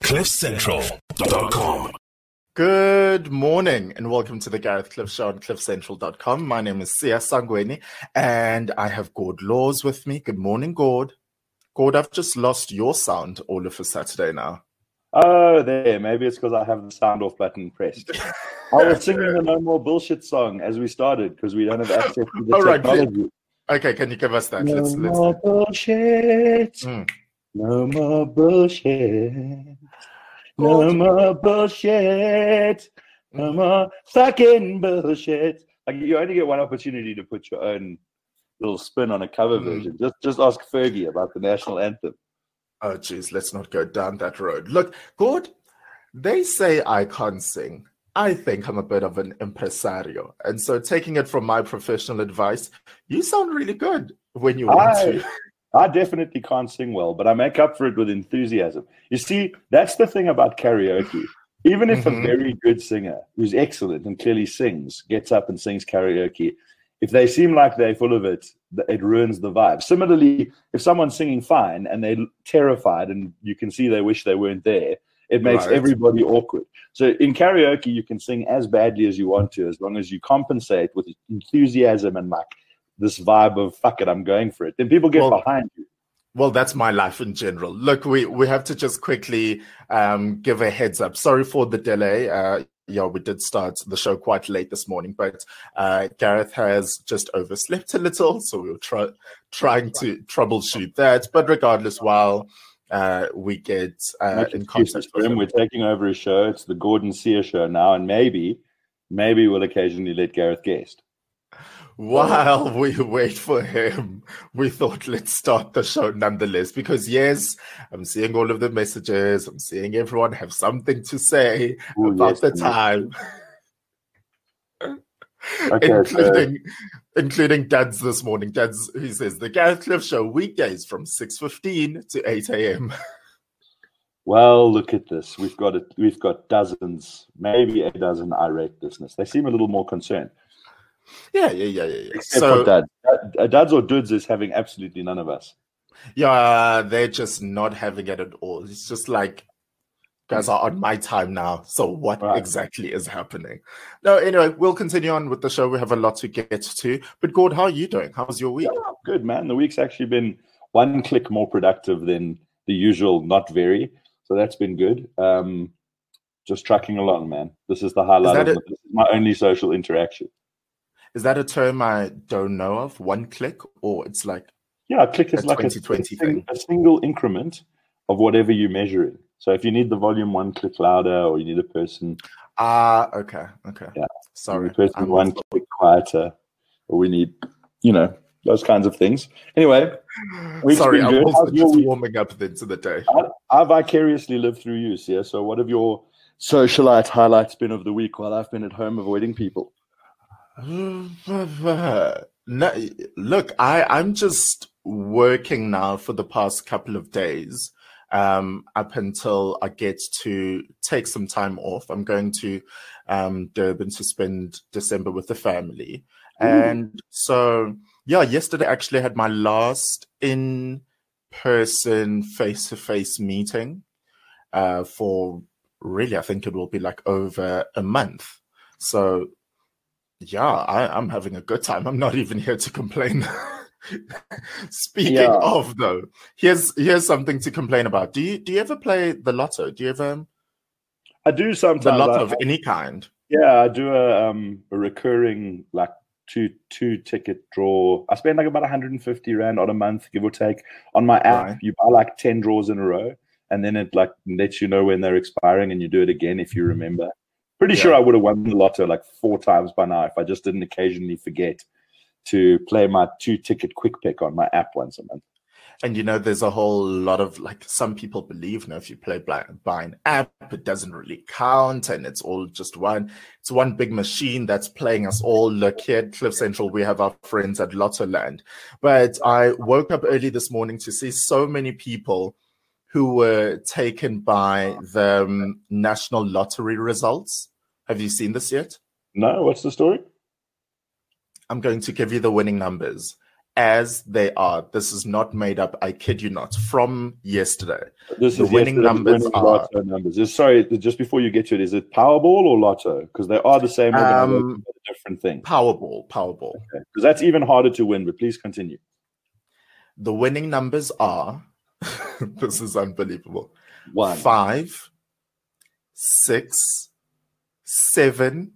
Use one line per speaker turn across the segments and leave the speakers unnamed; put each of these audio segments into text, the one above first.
CliffCentral.com.
Good morning and welcome to the Gareth Cliff Show on CliffCentral.com. My name is Sia Sangweni and I have Gord Laws with me. Good morning, Gord. Gord, I've just lost your sound all of a Saturday now.
Oh, there. Maybe it's because I have the sound off button pressed. I was singing the No More Bullshit song as we started because we don't have access to the technology.
Right, okay, can you give us that?
No more bullshit. No more bullshit. No more bullshit. No more fucking bullshit. Like, you only get one opportunity to put your own little spin on a cover version. Just ask Fergie about the national anthem.
Oh, geez, let's not go down that road. Look, Gord, they say I can't sing. I think I'm a bit of an impresario. And so taking it from my professional advice, you sound really good when you want to.
I definitely can't sing well, but I make up for it with enthusiasm. You see, that's the thing about karaoke. Even if a very good singer who's excellent and clearly sings gets up and sings karaoke, if they seem like they're full of it, it ruins the vibe. Similarly, if someone's singing fine and they're terrified and you can see they wish they weren't there, it makes everybody awkward. So in karaoke, you can sing as badly as you want to, as long as you compensate with enthusiasm and like this vibe of, fuck it, I'm going for it. Then people get behind you.
Well, that's my life in general. Look, we have to just quickly give a heads up. Sorry for the delay. We did start the show quite late this morning, but Gareth has just overslept a little, so we were trying to troubleshoot that. But regardless, while we get in contact with him,
we're taking over his show. It's the Gordon Sear show now, and maybe we'll occasionally let Gareth guest.
While we wait for him, we thought let's start the show nonetheless, because yes, I'm seeing all of the messages. I'm seeing everyone have something to say about the time. Okay, including Dads this morning. Dads, who says the Gareth Cliff Show weekdays from 6:15 to 8 a.m.
Well, look at this. We've got dozens, maybe a dozen irate listeners. They seem a little more concerned.
Yeah.
Except for Dads or Dudes is having absolutely none of us.
Yeah, they're just not having it at all. It's just like, guys are on my time now. So what exactly is happening? No, anyway, we'll continue on with the show. We have a lot to get to. But Gord, how are you doing? How's your week?
Yeah, good, man. The week's actually been one click more productive than the usual, not very. So that's been good. Just trucking along, man. This is the highlight this is my only social interaction.
Is that a term I don't know of? One click, or it's like
a click is like a single increment of whatever you're measuring. So if you need the volume one click louder, or you need a person,
okay,
yeah,
sorry,
person one click quieter, or we need, those kinds of things. Anyway,
sorry, I'm also just warming up into the day.
I vicariously lived through you, Sia. So what have your socialite highlights been of the week while I've been at home avoiding people?
No, look, I'm just working now for the past couple of days up until I get to take some time off. I'm going to Durban to spend December with the family. And so, yesterday I actually had my last in-person face-to-face meeting for really, I think it will be like over a month. So I'm having a good time. I'm not even here to complain. Speaking of, though, here's something to complain about. Do you ever play the lotto? Do you ever?
I do sometimes.
The lotto of any kind.
Yeah, I do a recurring like two ticket draw. I spend like about 150 Rand on a month, give or take. On my app, you buy like 10 draws in a row, and then it like lets you know when they're expiring, and you do it again if you remember. Pretty sure I would have won the lotto like 4 times by now if I just didn't occasionally forget to play my 2-ticket quick pick on my app once a month.
And there's a whole lot of like some people believe if you play by an app, it doesn't really count, and it's all just one big machine that's playing us all. Look, here at Cliff Central, we have our friends at Lottoland. But I woke up early this morning to see so many people who were taken by the national lottery results. Have you seen this yet?
No, what's the story?
I'm going to give you the winning numbers. as they are. This is not made up. I kid you not. From yesterday,
This
the
is
winning numbers are
Lotto numbers. Sorry, just before you get to it, is it Powerball or Lotto? Because they are the same organization, but a different thing.
Powerball.
Okay. Because that's even harder to win. But please continue.
The winning numbers are. This is unbelievable.
1,
5, 6, 7,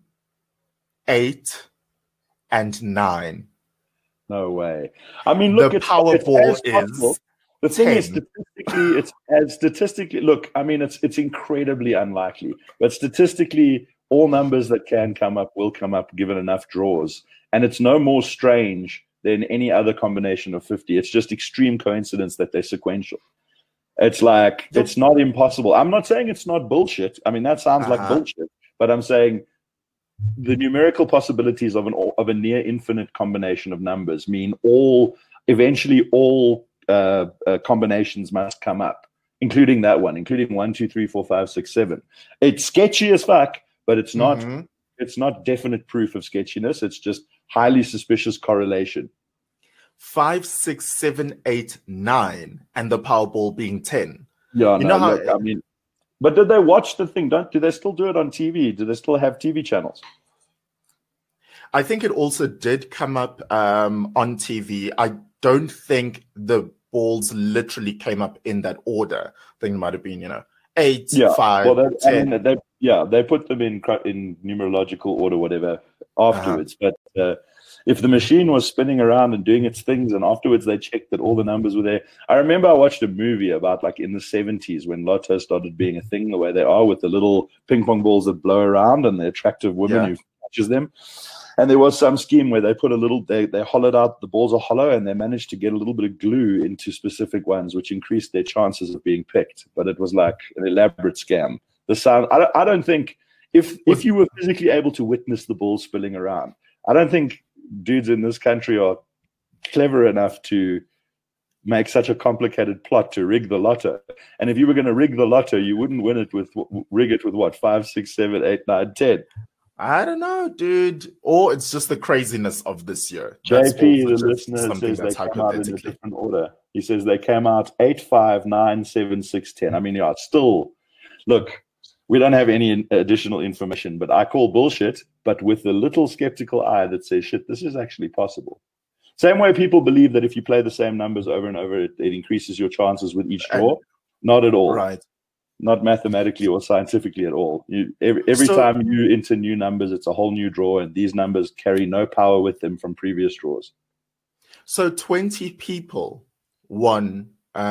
8, and 9.
No way. I mean, look,
the Powerball is.
The thing
10.
is, statistically, look, I mean, it's incredibly unlikely, but statistically, all numbers that can come up will come up given enough draws, and it's no more strange than any other combination of 50. It's just extreme coincidence that they're sequential. It's like, it's not impossible. I'm not saying it's not bullshit. I mean, that sounds like bullshit, but I'm saying the numerical possibilities of a near infinite combination of numbers mean eventually all combinations must come up, including that one, including 1, 2, 3, 4, 5, 6, 7. It's sketchy as fuck, but it's not. It's not definite proof of sketchiness. It's just highly suspicious correlation.
5, 6, 7, 8, 9, and the Powerball being 10.
Yeah, I mean, but did they watch the thing? Do they still do it on TV? Do they still have TV channels?
I think it also did come up on TV. I don't think the balls literally came up in that order. I think it might have been, 8, 5, 10.
I mean, they put them in numerological order, whatever, afterwards. But if the machine was spinning around and doing its things, and afterwards they checked that all the numbers were there. I remember I watched a movie about like in the 70s when Lotto started being a thing the way they are, with the little ping pong balls that blow around and the attractive women who catches them. And there was some scheme where they put they hollowed out, the balls are hollow, and they managed to get a little bit of glue into specific ones, which increased their chances of being picked. But it was like an elaborate scam. I don't think, if you were physically able to witness the balls spilling around, I don't think dudes in this country are clever enough to make such a complicated plot to rig the lotto. And if you were going to rig the lotto, you wouldn't rig it with what, 5, 6, 7, 8, 9, 10.
I don't know, dude. Or it's just the craziness of this year.
JP, the listener, says they came out in a different order. He says they came out 8, 5, 9, 7, 6, 10. I mean, still, look, we don't have any additional information, but I call bullshit, but with a little skeptical eye that says, shit, this is actually possible. Same way people believe that if you play the same numbers over and over, it increases your chances with each draw. Not at all.
Right.
Not mathematically or scientifically at all. Every time you enter new numbers, it's a whole new draw, and these numbers carry no power with them from previous draws.
So 20 people won,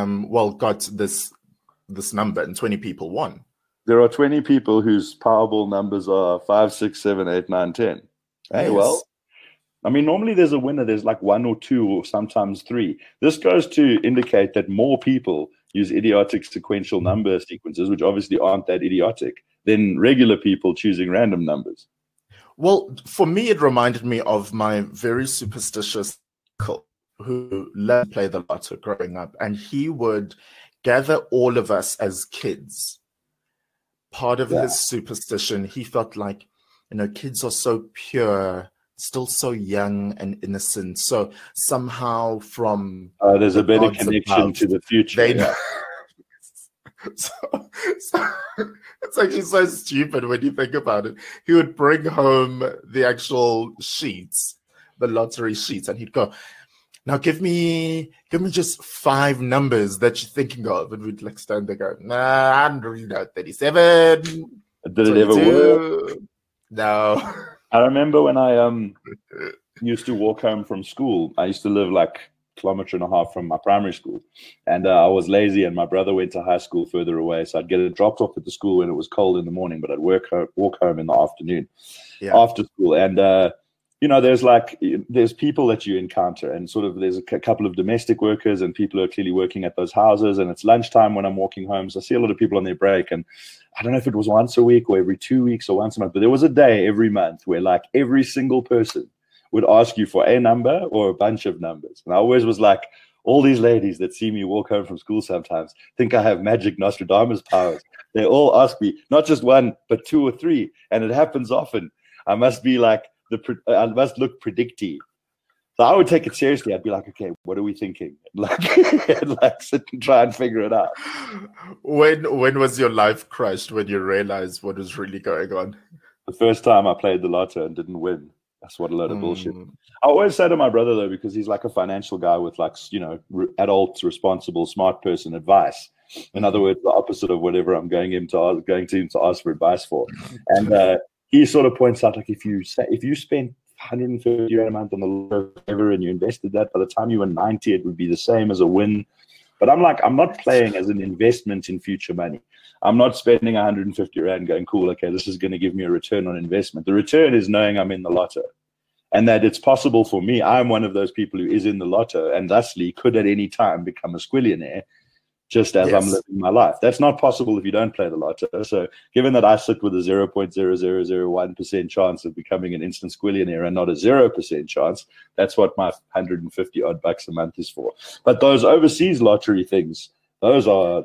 got this number, and 20 people won.
There are 20 people whose Powerball numbers are 5, 6, 7, 8, 9, 10. Hey, well, I mean, normally there's a winner. There's like 1 or 2 or sometimes 3. This goes to indicate that more people use idiotic sequential number sequences, which obviously aren't that idiotic, than regular people choosing random numbers.
Well, for me, it reminded me of my very superstitious uncle who loved to play the lotto growing up, and he would gather all of us as kids. Part of his superstition, he felt like, kids are so pure, still so young and innocent. So somehow from
there's a better connection to the future.
So it's actually so stupid when you think about it. He would bring home the actual sheets, the lottery sheets, and he'd go, now give me just 5 numbers that you're thinking of. And we'd like stand there going, nah, I don't really know, 37.
Did it ever work?
No.
I remember when I used to walk home from school. I used to live like a kilometer and a half from my primary school. And I was lazy, and my brother went to high school further away. So I'd get it dropped off at the school when it was cold in the morning, but I'd walk home in the afternoon after school. And there's people that you encounter, and sort of there's a couple of domestic workers and people who are clearly working at those houses, and it's lunchtime when I'm walking home. So I see a lot of people on their break, and I don't know if it was once a week or every 2 weeks or once a month, but there was a day every month where like every single person would ask you for a number or a bunch of numbers. And I always was like, all these ladies that see me walk home from school sometimes think I have magic Nostradamus powers. They all ask me, not just 1, but 2 or 3. And it happens often. I must be like, I must look predicty. So I would take it seriously. I'd be like, okay, what are we thinking? And like sit and try and figure it out.
When was your life crushed when you realized what was really going on?
The first time I played the lotto and didn't win. That's what a load of bullshit. I always say to my brother, though, because he's like a financial guy with like, adult, responsible, smart person advice. In other words, the opposite of whatever I'm going to him to ask for advice for. And he sort of points out, like, if you spent 150 Rand a month on the lotto ever and you invested that, by the time you were 90, it would be the same as a win. But I'm like, I'm not playing as an investment in future money. I'm not spending 150 Rand going, cool, okay, this is going to give me a return on investment. The return is knowing I'm in the lotto and that it's possible for me. I'm one of those people who is in the lotto and thusly could at any time become a squillionaire just as I'm living my life. That's not possible if you don't play the lotto. So given that I sit with a 0.0001% chance of becoming an instant squillionaire and not a 0% chance, that's what my 150 odd bucks a month is for. But those overseas lottery things, those are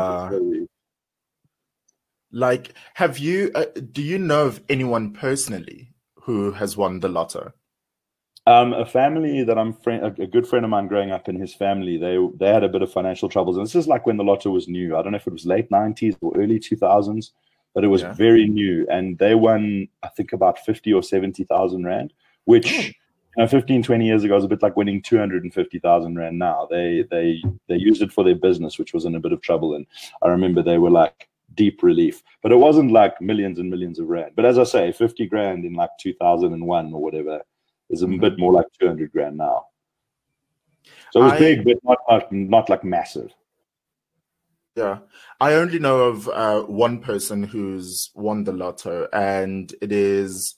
like, have you do you know of anyone personally who has won the lotto?
A family that a good friend of mine growing up in, his family, they had a bit of financial troubles. And this is like when the lotto was new. I don't know if it was late 90s or early 2000s, but it was very new. And they won, I think, about 50 or 70,000 Rand, which 15, 20 years ago was a bit like winning 250,000 Rand now. They used it for their business, which was in a bit of trouble. And I remember they were like deep relief. But it wasn't like millions and millions of Rand. But as I say, 50 grand in like 2001 or whatever is a bit more like 200 grand now. So it was big, but not like massive.
Yeah. I only know of one person who's won the lotto, and it is,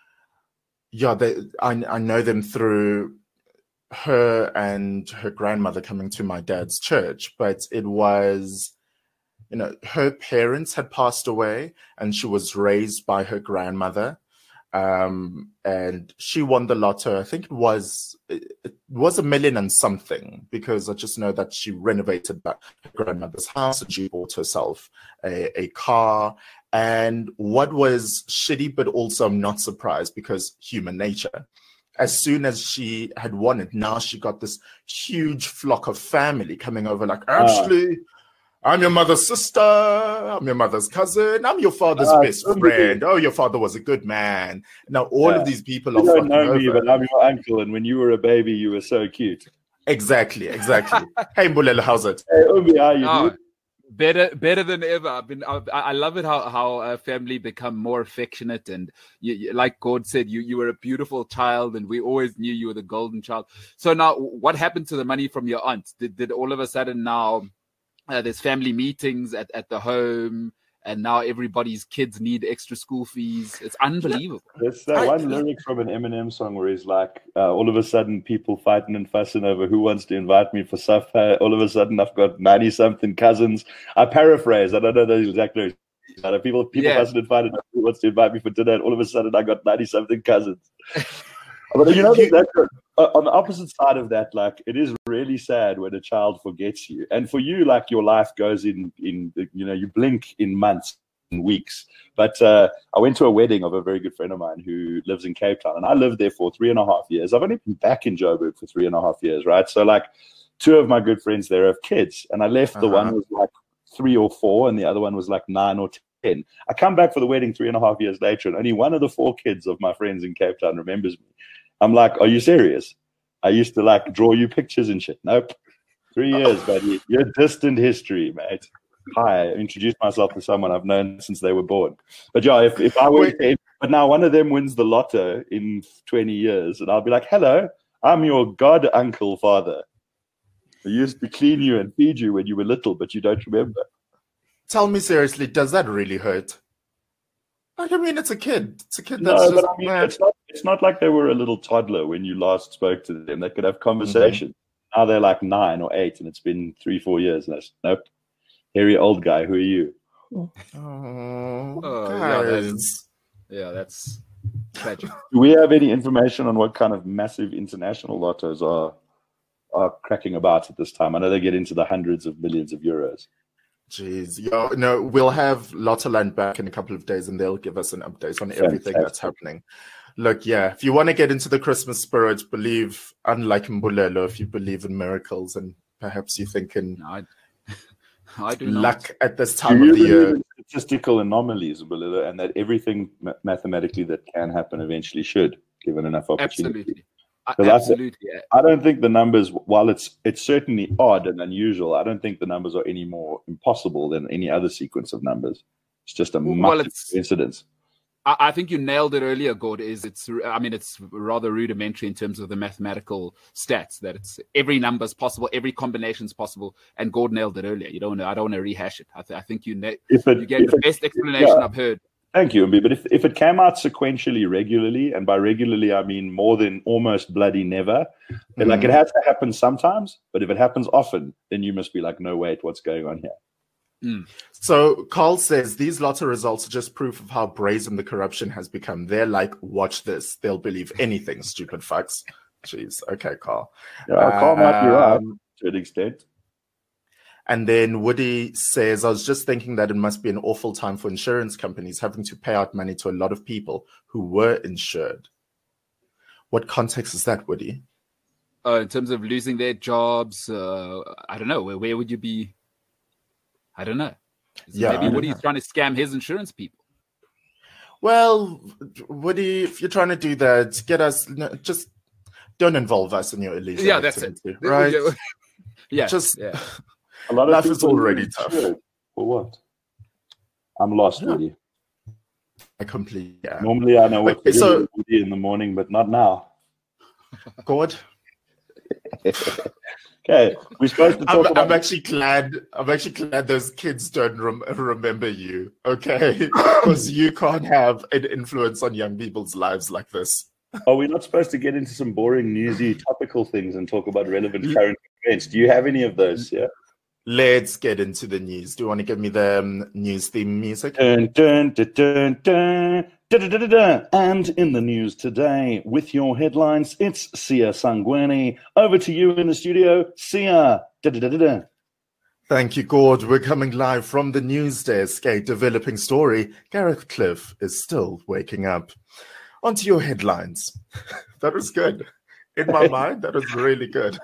I know them through her and her grandmother coming to my dad's church, but it was, her parents had passed away and she was raised by her grandmother. And she won the lotto. I think it was $1 million and something, because I just know that she renovated her grandmother's house and she bought herself a car. And what was shitty, but also I'm not surprised, because human nature. As soon as she had won it, now she got this huge flock of family coming over, like, actually, I'm your mother's sister. I'm your mother's cousin. I'm your father's best friend. Oh, your father was a good man. Now all of these people are
don't know me, but I'm your uncle. And when you were a baby, you were so cute.
Exactly. Hey, Mbulelo, how's it?
Hey, Umbi, how are you?
Better than ever. I love it how family become more affectionate, and you, like God said, you were a beautiful child, and we always knew you were the golden child. So now, what happened to the money from your aunt? Did all of a sudden now? There's family meetings at the home, and now everybody's kids need extra school fees. It's unbelievable.
There's that one lyric from an Eminem song where he's like, all of a sudden people fighting and fussing over who wants to invite me for supper. All of a sudden I've got 90-something cousins. I paraphrase. I don't know those exact lyrics. People fussing and fighting over who wants to invite me for dinner. And all of a sudden I got 90-something cousins. But on the opposite side of that, like, it is really sad when a child forgets you. And for you, like, your life goes in you blink in months and weeks. But I went to a wedding of a very good friend of mine who lives in Cape Town, and I lived there for 3.5 years. I've only been back in Joburg for 3.5 years, right? So, like, 2 of my good friends there have kids, and I left. The one was like 3 or 4, and the other one was like 9 or 10. I come back for the wedding 3.5 years later, and only one of the 4 kids of my friends in Cape Town remembers me. I'm like, are you serious? I used to like draw you pictures and shit. Nope. 3 years, buddy. You're distant history, mate. Hi, I introduced myself to someone I've known since they were born. But yeah, if I were, but now one of them wins the lotto in 20 years, and I'll be like, hello, I'm your god uncle father. I used to clean you and feed you when you were little, but you don't remember.
Tell me seriously, does that really hurt? I mean, it's a kid. It's a kid
that's but I mean, it's not like they were a little toddler when you last spoke to them. They could have conversations. Now they're like 9 or 8, and it's been 3-4 years. And nope. Hairy old guy, who are you?
Guys.
That's tragic.
Do we have any information on what kind of massive international lottos are cracking about at this time? I know they get into the hundreds of millions of euros.
Jeez, no, we'll have Lottoland back in a couple of days, and they'll give us an update on everything that's happening. Look, yeah, if you want to get into the Christmas spirit, believe, unlike Mbulelo, if you believe in miracles and perhaps you think in
No, I do
luck
not.
at this
Do
time
you
of the
believe
year.
in statistical anomalies, Belilla, and that everything mathematically that can happen eventually should, given enough opportunity?
Absolutely.
Because
Absolutely.
I don't think the numbers, while it's certainly odd and unusual, I don't think the numbers are any more impossible than any other sequence of numbers. It's just a massive coincidence.
I think you nailed it earlier, Gord. It's rather rudimentary in terms of the mathematical stats, that it's every number is possible, every combination is possible, and Gord nailed it earlier. I don't want to rehash it. I think you gave the best explanation I've heard.
Thank you, but if it came out sequentially regularly, and by regularly I mean more than almost bloody never, then like it has to happen sometimes, but if it happens often, then you must be like, no, wait, what's going on here?
So Carl says these lotto results are just proof of how brazen the corruption has become. They're like, watch this. They'll believe anything, stupid fucks. Jeez. Okay, Carl.
Yeah, Carl might be right to an extent.
And then Woody says, I was just thinking that it must be an awful time for insurance companies having to pay out money to a lot of people who were insured. What context is that, Woody?
In terms of losing their jobs, I don't know. Where would you be? I don't know. Maybe Woody's trying to scam his insurance people.
Well, Woody, if you're trying to do that, get us, just don't involve us in your illegal activity, right?
Yeah.
A lot of
life is already tough.
For what? I'm lost, Woody.
I completely,
Normally I know what to do with Woody in the morning, but not now.
God.
Okay, we're supposed to talk about...
I'm actually glad those kids don't remember you, okay? Because you can't have an influence on young people's lives like this.
Are we not supposed to get into some boring, newsy, topical things and talk about relevant current events? Do you have any of those? Yeah.
Let's get into the news. Do you want to give me the news theme music?
Dun, dun, dun, dun, dun. And in the news today, with your headlines, it's Sia Sangweni. Over to you in the studio, Sia.
Thank you, Gord. We're coming live from the news desk. A developing story. Gareth Cliff is still waking up. On to your headlines. That was good. In my mind, that was really good.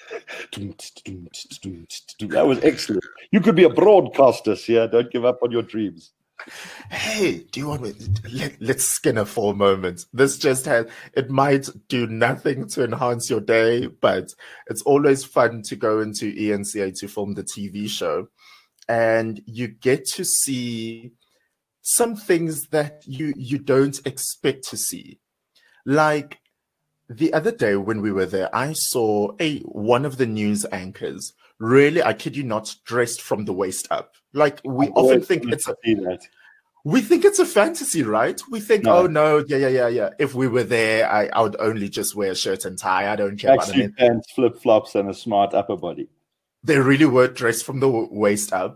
That was excellent. You could be a broadcaster, Sia. Don't give up on your dreams.
Hey, do you want me? Let's Skinner for a moment. This just it might do nothing to enhance your day, but it's always fun to go into ENCA to film the TV show. And you get to see some things that you don't expect to see. Like the other day when we were there, I saw one of the news anchors, really, I kid you not, dressed from the waist up. Like we often think it's a fantasy, right? We think, oh no, yeah. If we were there, I would only just wear a shirt and tie. I don't care about it.
Pants, flip flops, and a smart upper body.
They really were dressed from the waist up.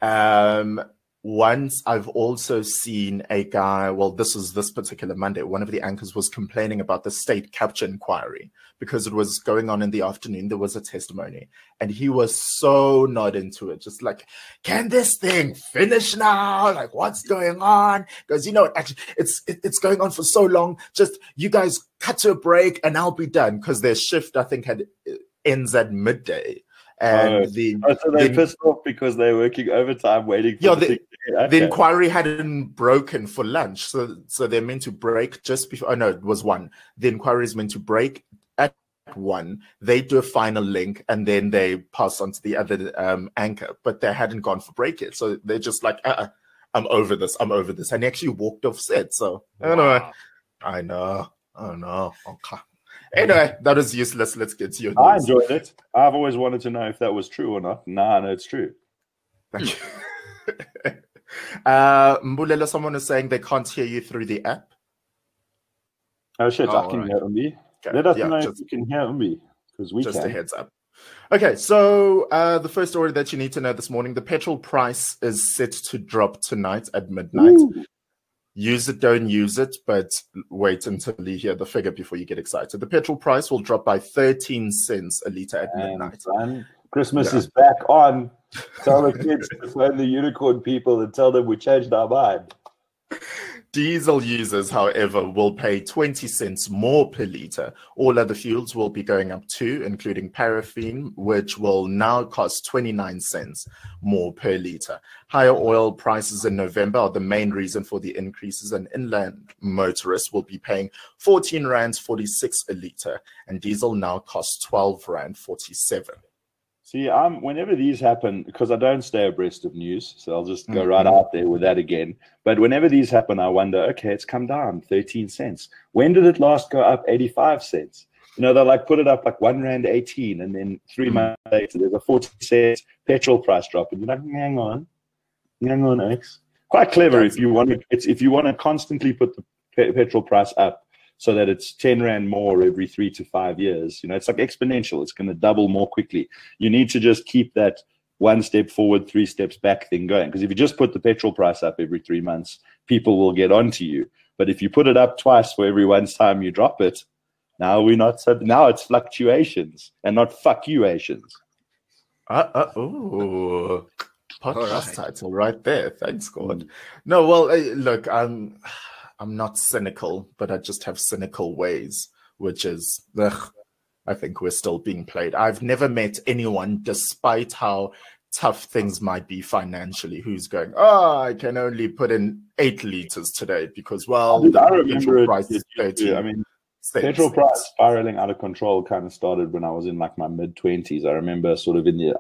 Once I've also seen a guy, well, this particular Monday, one of the anchors was complaining about the state capture inquiry because it was going on in the afternoon. There was a testimony and he was so not into it. Just like, can this thing finish now? Like, what's going on? Because, actually, it's going on for so long. Just you guys cut to a break and I'll be done because their shift, I think, ends at midday. And
so they're pissed off because they're working overtime waiting for
the inquiry hadn't broken for lunch. So they're meant to break just before. Oh, no, it was 1. The inquiry is meant to break at 1. They do a final link and then they pass on to the other anchor, but they hadn't gone for break yet. So they're just like, I'm over this. And he actually walked off set. So anyway, I know. Okay. Anyway, that is useless. Let's get to your news.
I enjoyed it. I've always wanted to know if that was true or not. Nah, I know it's true.
Thank you. Mbulelo, someone is saying they can't hear you through the app.
Oh shit, I can hear me. Okay. Let us know if you can hear me, because we
just a heads up. Okay, so the first story that you need to know this morning, the petrol price is set to drop tonight at midnight. Ooh. Use it, don't use it, but wait until you hear the figure before you get excited. The petrol price will drop by 13 cents a litre at midnight.
Christmas is back on. Tell the kids to phone the unicorn people and tell them we changed our mind.
Diesel users, however, will pay 20 cents more per litre. All other fuels will be going up too, including paraffin, which will now cost 29 cents more per litre. Higher oil prices in November are the main reason for the increases, and inland motorists will be paying 14 Rand 46 a litre, and diesel now costs 12 Rand 47.
See, whenever these happen, because I don't stay abreast of news, so I'll just go right out there with that again. But whenever these happen, I wonder, okay, it's come down 13 cents. When did it last go up 85 cents? You know, they'll like put it up like 1 Rand 18, and then 3 months later, there's a 40 cent petrol price drop, and you're like, hang on, X. Quite clever if you want to constantly put the petrol price up, so that it's 10 Rand more every 3 to 5 years. You know, it's like exponential. It's going to double more quickly. You need to just keep that 1 step forward, 3 steps back thing going. Because if you just put the petrol price up every 3 months, people will get onto you. But if you put it up twice for every one time you drop it, now it's fluctuations and not fuckuations.
Ooh. Podcast title right there. Thanks, God. No, well, look, I'm not cynical, but I just have cynical ways, which is, I think we're still being played. I've never met anyone, despite how tough things might be financially, who's going, I can only put in 8 liters today because, well, the petrol price is 13.
I mean, petrol price spiraling out of control kind of started when I was in like my mid-20s. I remember sort of in the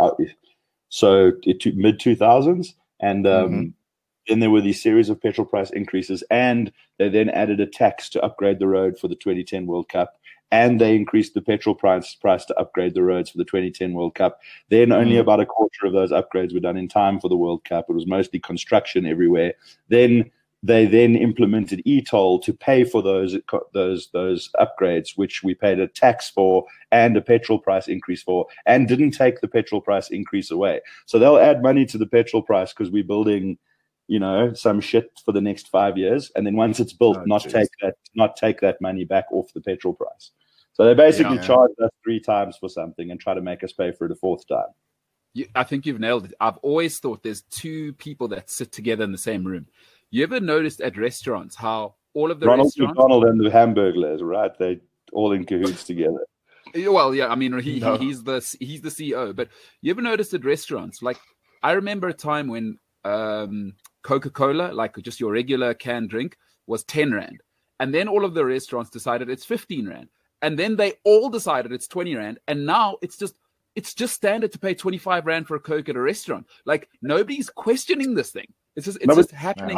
mid-2000s, and then there were these series of petrol price increases, and they then added a tax to upgrade the road for the 2010 World Cup, and they increased the petrol price to upgrade the roads for the 2010 World Cup. Then only about a quarter of those upgrades were done in time for the World Cup. It was mostly construction everywhere. Then they implemented e-toll to pay for those upgrades, which we paid a tax for and a petrol price increase for, and didn't take the petrol price increase away. So they'll add money to the petrol price because we're building, you know, some shit for the next 5 years, and then once it's built, not take that money back off the petrol price. So they basically charge us 3 times for something and try to make us pay for it a 4th time.
I think you've nailed it. I've always thought there's 2 people that sit together in the same room. You ever noticed at restaurants how all of the
Ronald
restaurants,
McDonald and the Hamburglers, right? They all in cahoots together.
Well, yeah, I mean, he's the CEO. But you ever noticed at restaurants, like I remember a time when Coca-Cola, like just your regular canned drink, was 10 Rand. And then all of the restaurants decided it's 15 Rand. And then they all decided it's 20 Rand. And now it's just standard to pay 25 Rand for a Coke at a restaurant. Like nobody's questioning this thing. It's just happening.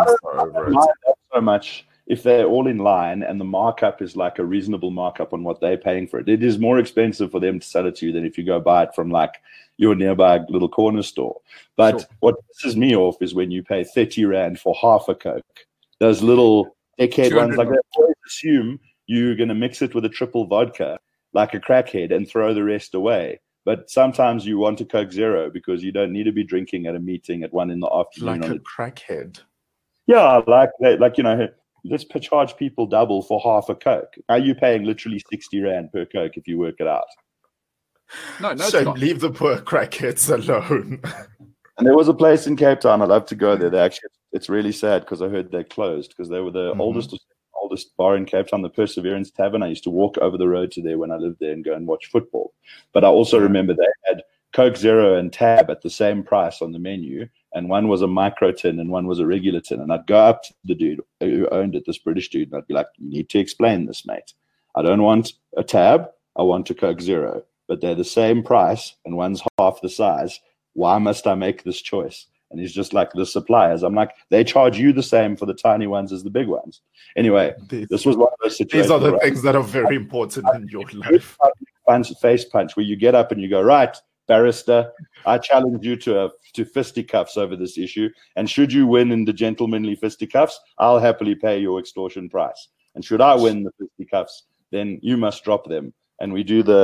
So much if they're all in line and the markup is like a reasonable markup on what they're paying for it. It is more expensive for them to sell it to you than if you go buy it from like your nearby little corner store. But what pisses me off is when you pay 30 Rand for half a Coke. Those little dickhead ones, like they always assume you're going to mix it with a triple vodka like a crackhead and throw the rest away. But sometimes you want a Coke Zero because you don't need to be drinking at a meeting at 1 in the afternoon.
Like a crackhead.
Yeah, you know, let's charge people double for half a Coke. Are you paying literally 60 Rand per Coke if you work it out?
No,
so leave the poor crackheads alone.
And there was a place in Cape Town. I'd love to go there. It's really sad because I heard they closed because they were the oldest bar in Cape Town, the Perseverance Tavern. I used to walk over the road to there when I lived there and go and watch football. But I also remember they had Coke Zero and Tab at the same price on the menu, and one was a micro tin and one was a regular tin. And I'd go up to the dude who owned it, this British dude, and I'd be like, you need to explain this, mate. I don't want a Tab. I want a Coke Zero. But they're the same price and one's half the size. Why must I make this choice? And he's just like, the suppliers. I'm like, they charge you the same for the tiny ones as the big ones. Anyway, this was one of those situations.
These are the things that are very important in your life.
Face punch where you get up and you go, right, barrister, I challenge you to fisticuffs over this issue. And should you win in the gentlemanly fisticuffs, I'll happily pay your extortion price. And should I win the fisticuffs, then you must drop them. And we do the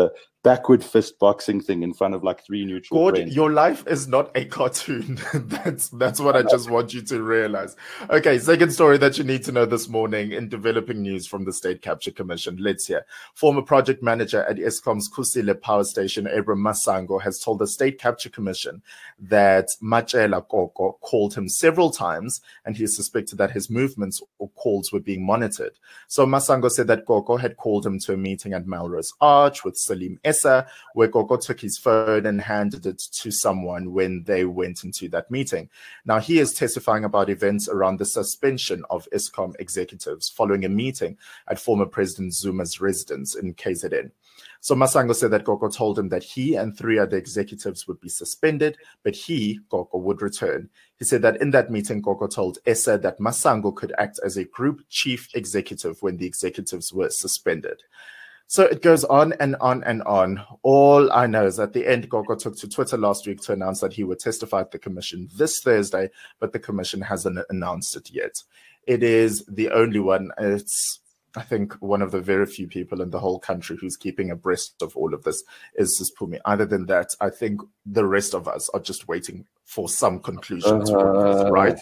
backward fist boxing thing in front of like 3 neutral
Gord,
friends.
your life is not a cartoon. That's what I just want you to realize. Okay, second story that you need to know this morning in developing news from the State Capture Commission. Let's hear. Former project manager at Eskom's Kusile Power Station, Abram Masango, has told the State Capture Commission that Machela Koko called him several times, and he suspected that his movements or calls were being monitored. So Masango said that Koko had called him to a meeting at Melrose Arch with Salim Essa, where Koko took his phone and handed it to someone when they went into that meeting. Now, he is testifying about events around the suspension of Eskom executives following a meeting at former President Zuma's residence in KZN. So Masango said that Koko told him that he and 3 other executives would be suspended, but he, Koko, would return. He said that in that meeting, Koko told Essa that Masango could act as a group chief executive when the executives were suspended. So it goes on and on and on. All I know is at the end, Koko took to Twitter last week to announce that he would testify at the commission this Thursday, but the commission hasn't announced it yet. It is the only one. It's, I think, one of the very few people in the whole country who's keeping abreast of all of this is Phumi. Other than that, I think the rest of us are just waiting for some conclusions from this, right?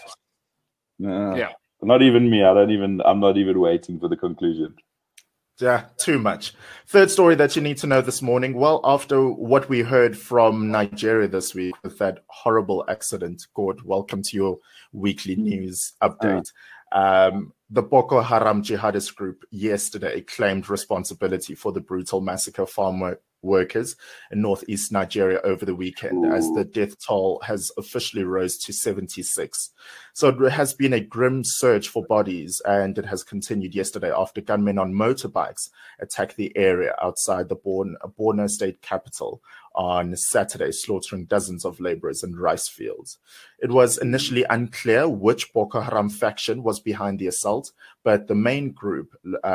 Yeah. Not even me. I'm not even waiting for the conclusion.
Yeah, too much. Third story that you need to know this morning. Well, after what we heard from Nigeria this week with that horrible accident, Gord, welcome to your weekly news update. The Boko Haram jihadist group yesterday claimed responsibility for the brutal massacre of farm workers in northeast Nigeria over the weekend, as the death toll has officially rose to 76. So it has been a grim search for bodies, and it has continued yesterday after gunmen on motorbikes attacked the area outside the Borno state capital on Saturday, slaughtering dozens of laborers in rice fields. It was initially unclear which Boko Haram faction was behind the assault, but the main group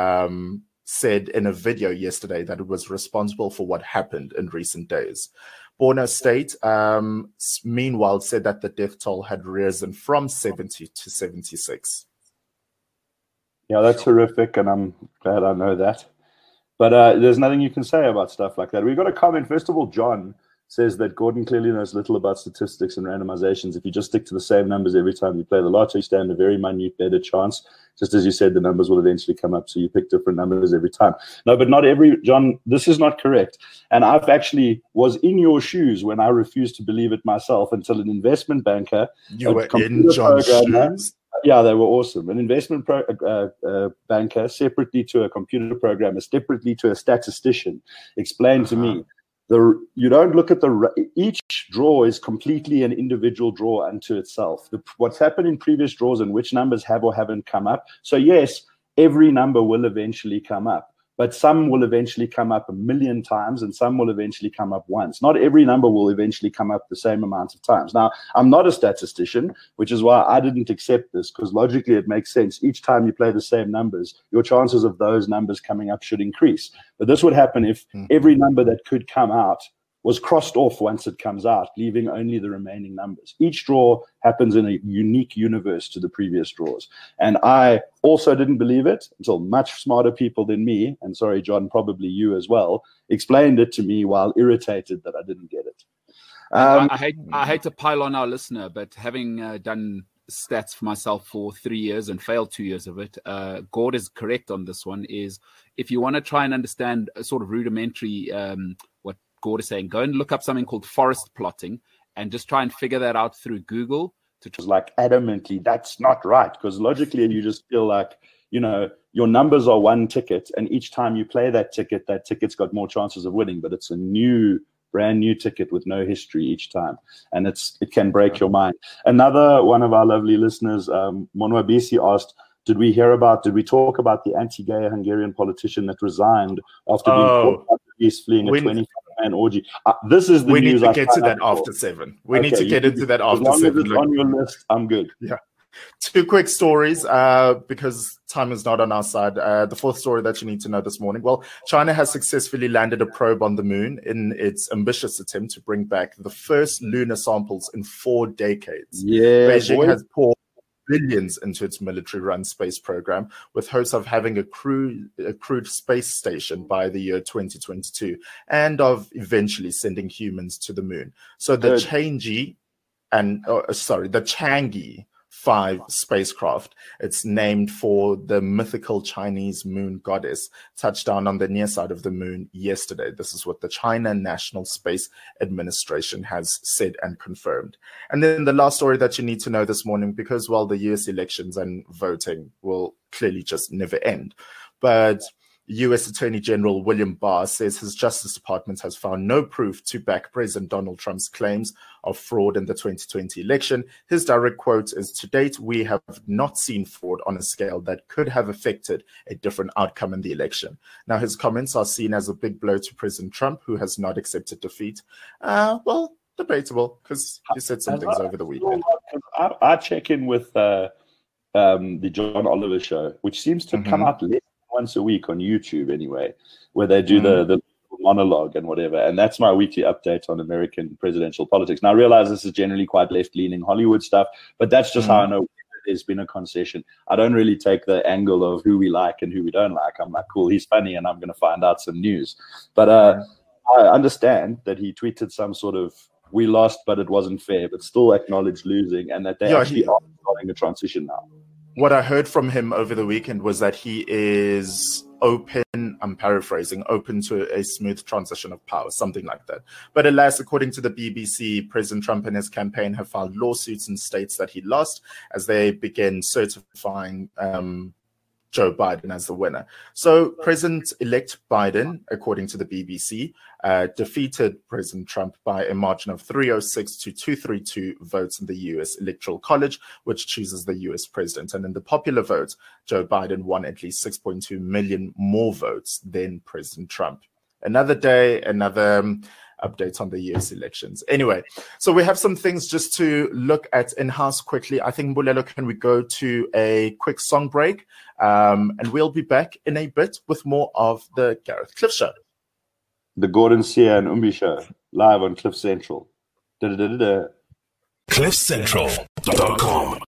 said in a video yesterday that it was responsible for what happened in recent days. Borno State, meanwhile, said that the death toll had risen from 70 to 76.
Yeah, that's horrific, and I'm glad I know that. But there's nothing you can say about stuff like that. We've got a comment. First of all, John says that Gordon clearly knows little about statistics and randomizations. If you just stick to the same numbers every time you play the lotto, you stand a very minute better chance. Just as you said, the numbers will eventually come up, so you pick different numbers every time. No, but not every, John, this is not correct. And I've actually was in your shoes when I refused to believe it myself until an investment banker,
you were in John's shoes?
Yeah, they were awesome. An investment banker, separately to a computer programmer, separately to a statistician, explained to me, you don't look at each draw is completely an individual draw unto itself. What's happened in previous draws and which numbers have or haven't come up. So yes, every number will eventually come up, but some will eventually come up 1,000,000 times and some will eventually come up once. Not every number will eventually come up the same amount of times. Now, I'm not a statistician, which is why I didn't accept this, because logically it makes sense. Each time you play the same numbers, your chances of those numbers coming up should increase. But this would happen if every number that could come out was crossed off once it comes out, leaving only the remaining numbers. Each draw happens in a unique universe to the previous draws. And I also didn't believe it until much smarter people than me, and sorry, John, probably you as well, explained it to me while irritated that I didn't get it.
I hate to pile on our listener, but having done stats for myself for 3 years and failed 2 years of it, Gord is correct on this one, is if you want to try and understand a sort of rudimentary what Gord is saying, go and look up something called forest plotting and just try and figure that out through Google.
Like adamantly, that's not right, because logically you just feel like, you know, your numbers are one ticket, and each time you play that ticket's got more chances of winning, but it's a brand new ticket with no history each time, and it can break your mind. Another one of our lovely listeners, Monwabisi, asked, did we talk about the anti-gay Hungarian politician that resigned after being caught by police fleeing a 25-man orgy? This is the news.
We need to get to that after 7. We need to get into that after 7.
As long as it's on your list, I'm good.
Yeah. 2 quick stories, because time is not on our side. The fourth story that you need to know this morning. Well, China has successfully landed a probe on the moon in its ambitious attempt to bring back the first lunar samples in 4 decades.
Yeah,
Beijing has poured billions into its military-run space program, with hopes of having a crewed space station by the year 2022, and of eventually sending humans to the moon. So the Chang'e the Chang'e 5 spacecraft, it's named for the mythical Chinese moon goddess, touched down on the near side of the moon yesterday. This is what the China National Space Administration has said and confirmed. And then the last story that you need to know this morning, because, well, the US elections and voting will clearly just never end. But U.S. Attorney General William Barr says his Justice Department has found no proof to back President Donald Trump's claims of fraud in the 2020 election. His direct quote is, "To date, we have not seen fraud on a scale that could have affected a different outcome in the election." Now, his comments are seen as a big blow to President Trump, who has not accepted defeat. Well, debatable, because he said some things over the weekend.
I check in with the John Oliver show, which seems to come out once a week on YouTube anyway, where they do the monologue and whatever. And that's my weekly update on American presidential politics. Now, I realize this is generally quite left-leaning Hollywood stuff, but that's just how I know there's been a concession. I don't really take the angle of who we like and who we don't like. I'm like, cool, he's funny, and I'm going to find out some news. But I understand that he tweeted some sort of, "We lost, but it wasn't fair," but still acknowledged losing, and that they actually are starting a transition now.
What I heard from him over the weekend was that he is open, I'm paraphrasing, open to a smooth transition of power, something like that. But alas, according to the BBC, President Trump and his campaign have filed lawsuits in states that he lost as they begin certifying Joe Biden as the winner. So President-elect Biden, according to the BBC, defeated President Trump by a margin of 306 to 232 votes in the U.S. Electoral College, which chooses the U.S. president. And in the popular vote, Joe Biden won at least 6.2 million more votes than President Trump. Another day, another updates on the US elections. Anyway, so we have some things just to look at in-house quickly. I think, Mbulelo, can we go to a quick song break? And we'll be back in a bit with more of the Gareth Cliff Show.
The Gordon Sia and Umbi Show, live on Cliff Central.
CliffCentral.com